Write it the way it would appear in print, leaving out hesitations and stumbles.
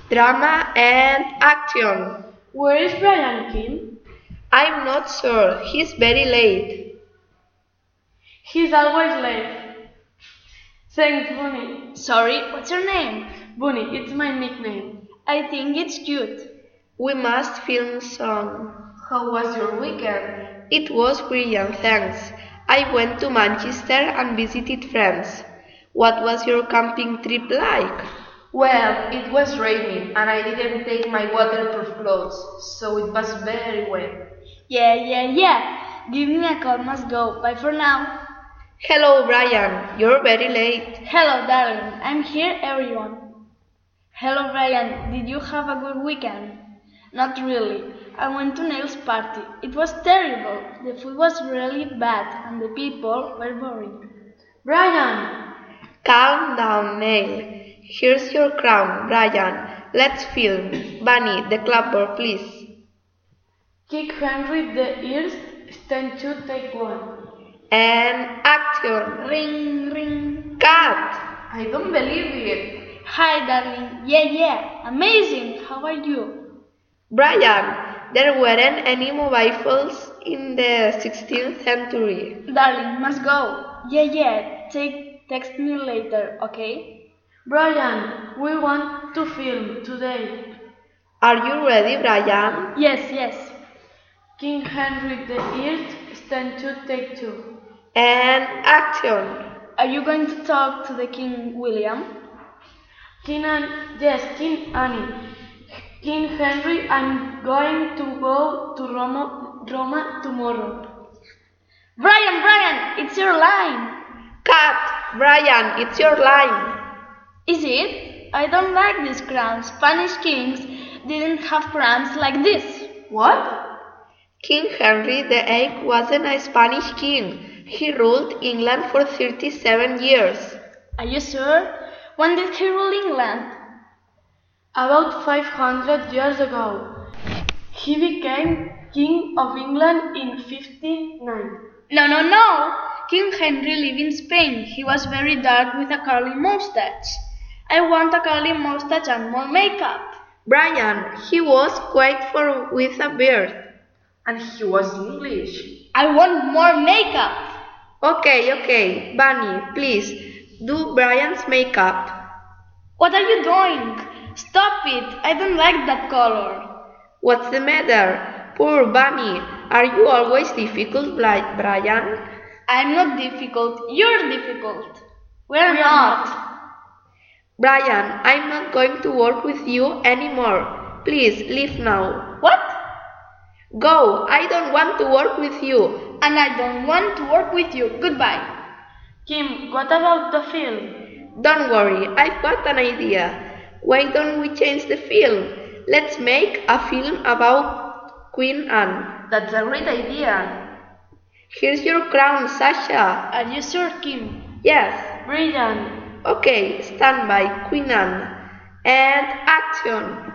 Drama and action. Where is Brian, Kim? I'm not sure. He's very late. He's always late. Thanks, Bunny. Sorry, what's your name? Bunny, it's my nickname. I think it's cute. We must film soon. How was your weekend? It was brilliant, thanks. I went to Manchester and visited friends. What was your camping trip like? Well, it was raining and I didn't take my waterproof clothes, so it was very wet. Yeah. Give me a call, must go. Bye for now. Hello, Brian. You're very late. Hello, darling. I'm here, everyone. Hello, Brian. Did you have a good weekend? Not really. I went to Neil's party. It was terrible. The food was really bad and the people were boring. Brian! Calm down, Neil. Here's your crown, Brian. Let's film. Bunny, the clapboard, please. King Henry the First, stand 2, take 1. And action. Ring, ring. Cut. I don't believe it. Hi, darling. Yeah. Amazing. How are you? Brian, there weren't any mobile phones in the 16th century. Darling, must go. Yeah. Text me later, okay? Brian, we want to film today. Are you ready, Brian? Yes. King Henry the First, stand 2, take 2. And action. Are you going to talk to the King William? King Annie. King Henry, I'm going to go to Roma tomorrow. Brian, it's your line. Cut. Brian, it's your line. Is it? I don't like these crowns. Spanish kings didn't have crowns like this. What? King Henry VIII wasn't a Spanish king. He ruled England for 37 years. Are you sure? When did he rule England? About 500 years ago. He became King of England in 1509. No. King Henry lived in Spain. He was very dark with a curly mustache. I want a curly mustache and more makeup. Brian, he was quite with a beard. And he was English. I want more makeup. Okay. Bunny, please, do Brian's makeup. What are you doing? Stop it. I don't like that color. What's the matter? Poor Bunny. Are you always difficult, Brian? I'm not difficult. You're difficult. We're not. Brian, I'm not going to work with you anymore. Please, leave now. What? Go. I don't want to work with you. And I don't want to work with you. Goodbye. Kim, what about the film? Don't worry, I've got an idea. Why don't we change the film? Let's make a film about Queen Anne. That's a great idea. Here's your crown, Sasha. Are you sure, Kim? Yes. Brilliant. Okay, stand by, Queen Anne. And action.